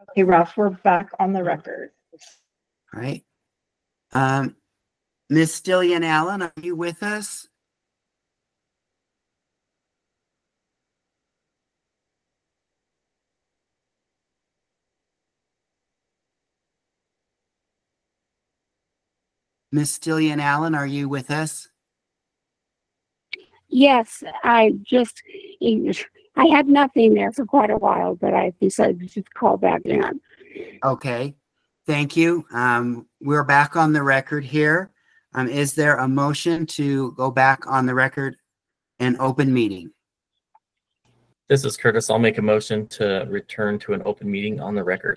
Okay, Ralph, we're back on the record. All right. Ms. Stillian Allen, are you with us? Ms. Stillian Allen, are you with us? Yes, I had nothing there for quite a while, but I decided to just call back in. Okay, thank you. We're back on the record here. Is there a motion to go back on the record in open meeting? This is Curtis. I'll make a motion to return to an open meeting on the record.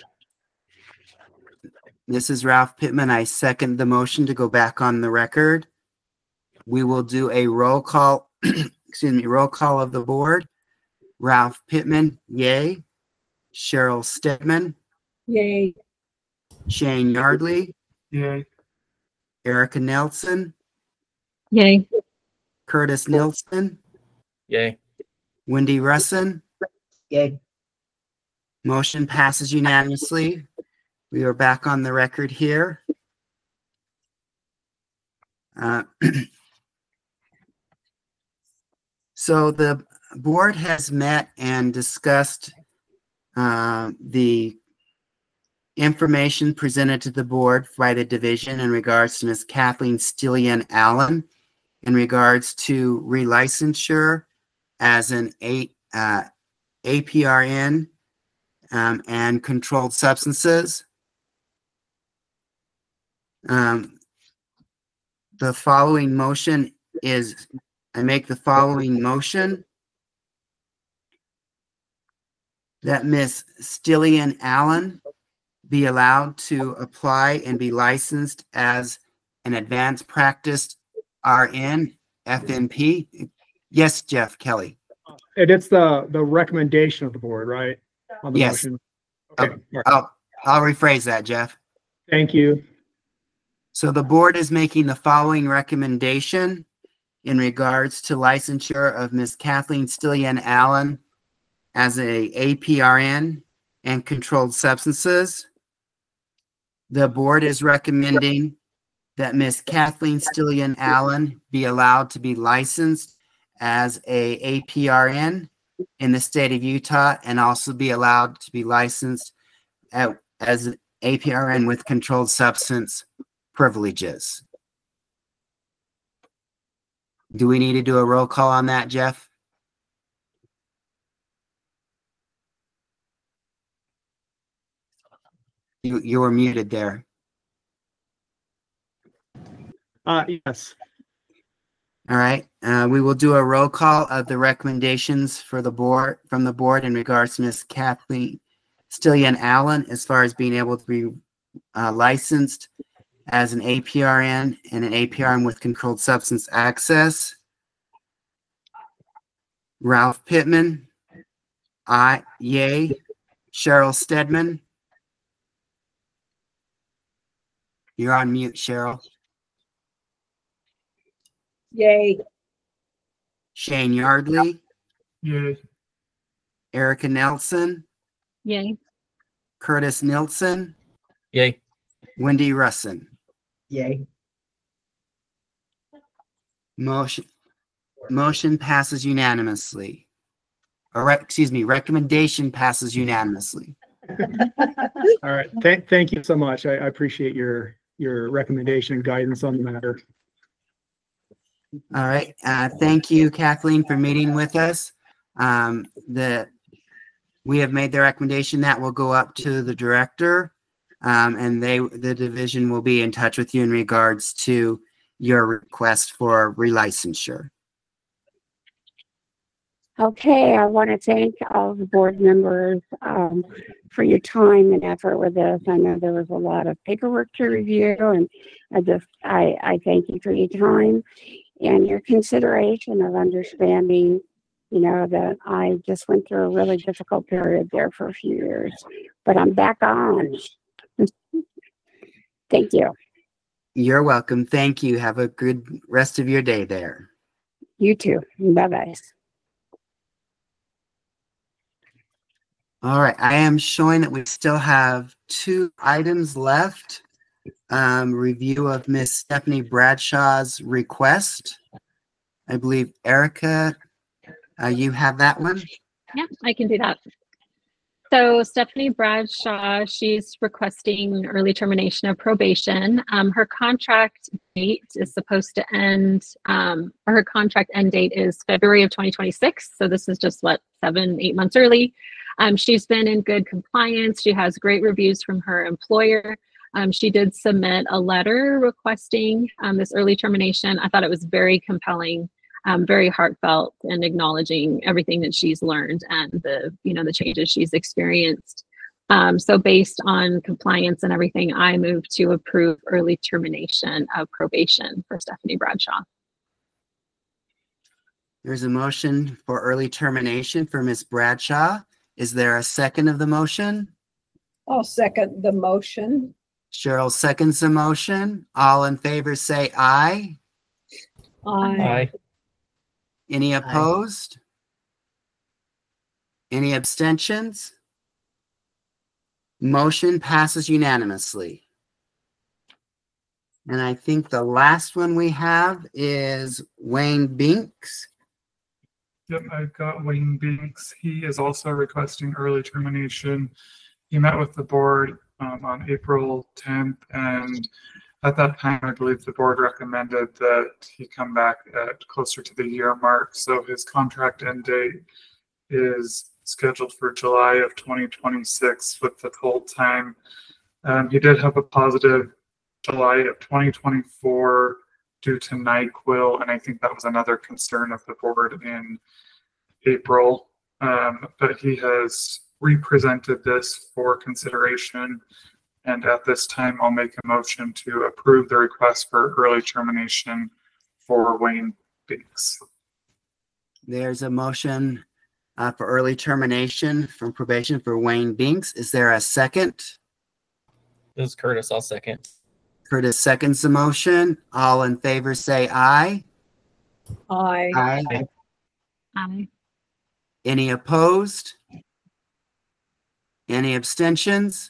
This is Ralph Pittman. I second the motion to go back on the record. We will do a roll call, roll call of the board. Ralph Pittman, yay. Cheryl Stedman. Yay. Shane Yardley. Yay. Erica Nelson. Yay. Curtis Nilsson. Yay. Wendy Russin. Yay. Motion passes unanimously. We are back on the record here. So the board has met and discussed the information presented to the board by the division in regards to Ms. Kathleen Stillian Allen in regards to relicensure as an APRN and controlled substances. The following motion is, I make the following motion that Ms. Stillian Allen be allowed to apply and be licensed as an advanced practice RN FNP. Yes, Jeff Kelly. And it's the recommendation of the board, right? On the Yes. motion. Okay. All right. I'll rephrase that, Jeff. Thank you. So the board is making the following recommendation in regards to licensure of Ms. Kathleen Stillian Allen as a APRN and controlled substances. The board is recommending that Ms. Kathleen Stillian Allen be allowed to be licensed as a APRN in the state of Utah and also be allowed to be licensed as an APRN with controlled substance privileges. Do we need to do a roll call on that, Jeff? You were muted there. Yes. All right. We will do a roll call of the recommendations for the board from the board in regards to Ms. Kathleen Stillian Allen as far as being able to be licensed as an APRN and an APRN with controlled substance access. Ralph Pittman, yay. Cheryl Stedman. You're on mute, Cheryl. Yay. Shane Yardley. Yay. Erica Nelson. Yay. Curtis Nilsson. Yay. Wendy Russin. Yay. Motion passes unanimously. Recommendation passes unanimously. All right. Thank you so much. I appreciate your recommendation and guidance on the matter. All right. Thank you, Kathleen, for meeting with us. We have made the recommendation that will go up to the director, and the division will be in touch with you in regards to your request for relicensure. Okay, I want to thank all the board members for your time and effort with this. I know there was a lot of paperwork to review, and I thank you for your time and your consideration of understanding, that I just went through a really difficult period there for a few years, but I'm back on. Thank you. You're welcome. Thank you. Have a good rest of your day there. You too. Bye-bye. All right, I am showing that we still have 2 items left. Review of Miss Stephanie Bradshaw's request. I believe Erica, you have that one? Yeah, I can do that. So Stephanie Bradshaw, she's requesting early termination of probation. Her contract date is supposed to end, or her contract end date is February of 2026. So this is just 7-8 months early. She's been in good compliance. She has great reviews from her employer. She did submit a letter requesting this early termination. I thought it was very compelling. Very heartfelt and acknowledging everything that she's learned and the changes she's experienced. So based on compliance and everything, I move to approve early termination of probation for Stephanie Bradshaw. There's a motion for early termination for Ms. Bradshaw. Is there a second of the motion? I'll second the motion. Cheryl seconds the motion. All in favor say aye. Aye. Any opposed? Any abstentions? Motion passes unanimously. And I think the last one we have is Wayne Binks. Yep, I've got Wayne Binks. He is also requesting early termination. He met with the board on April 10th, and at that time, I believe the board recommended that he come back at closer to the year mark. So his contract end date is scheduled for July of 2026 with the full time. He did have a positive July of 2024 due to NyQuil, and I think that was another concern of the board in April. But he has represented this for consideration. And at this time, I'll make a motion to approve the request for early termination for Wayne Binks. There's a motion for early termination from probation for Wayne Binks. Is there a second? This is Curtis. I'll second. Curtis seconds the motion. All in favor say aye. Aye. Aye. Aye. Any opposed? Any abstentions?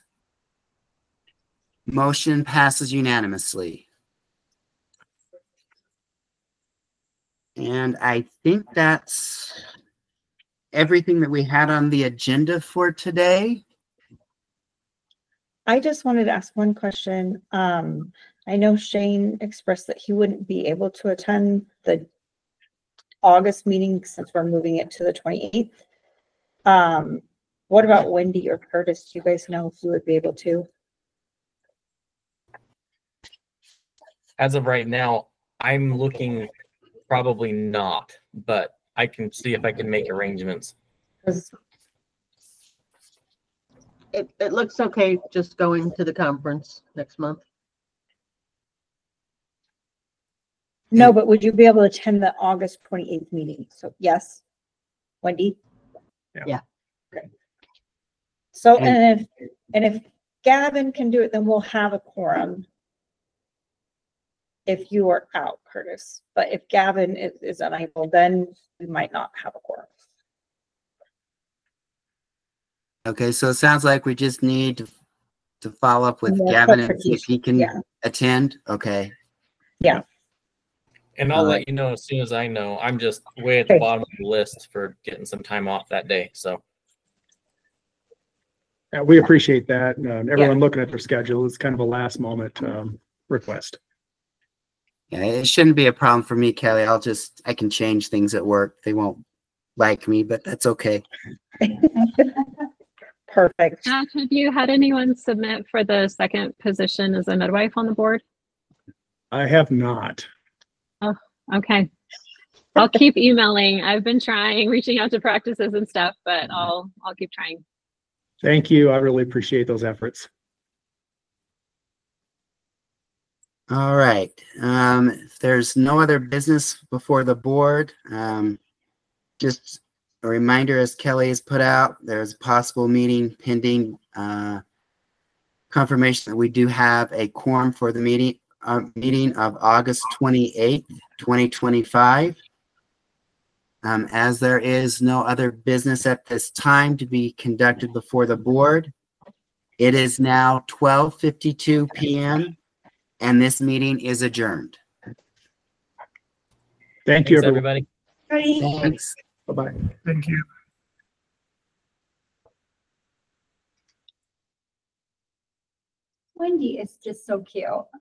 Motion passes unanimously. And I think that's everything that we had on the agenda for today. I just wanted to ask one question. I know Shane expressed that he wouldn't be able to attend the August meeting since we're moving it to the 28th. What about Wendy or Curtis? Do you guys know if you would be able to? As of right now, I'm looking probably not, but I can see if I can make arrangements. 'Cause It looks okay just going to the conference next month. no, but would you be able to attend the August 28th meeting? So yes, Wendy? Yeah. Okay. So, and if Gavin can do it, then we'll have a quorum. If you are out, Curtis, but if Gavin is unable, then we might not have a quorum. Okay, so it sounds like we just need to follow up with More Gavin and see if he can Yeah. attend. Okay. And I'll All let you know as soon as I know. I'm just way at the Okay. bottom of the list for getting some time off that day. So We appreciate that. Everyone looking at their schedule is kind of a last moment request. Yeah, it shouldn't be a problem for me, Kelly. I can change things at work. They won't like me, but that's okay. Perfect. Have you had anyone submit for the second position as a midwife on the board? I have not. Okay. I'll keep emailing. I've been trying, reaching out to practices and stuff, but I'll keep trying. Thank you. I really appreciate those efforts. All right. If there's no other business before the board, just a reminder, as Kelly has put out, there's a possible meeting pending confirmation that we do have a quorum for the meeting of August 28th, 2025. As there is no other business at this time to be conducted before the board, it is now 12:52 p.m. and this meeting is adjourned. Thank you, Thanks, everyone. everybody. Thanks. Bye-bye. Thank you. Wendy is just so cute.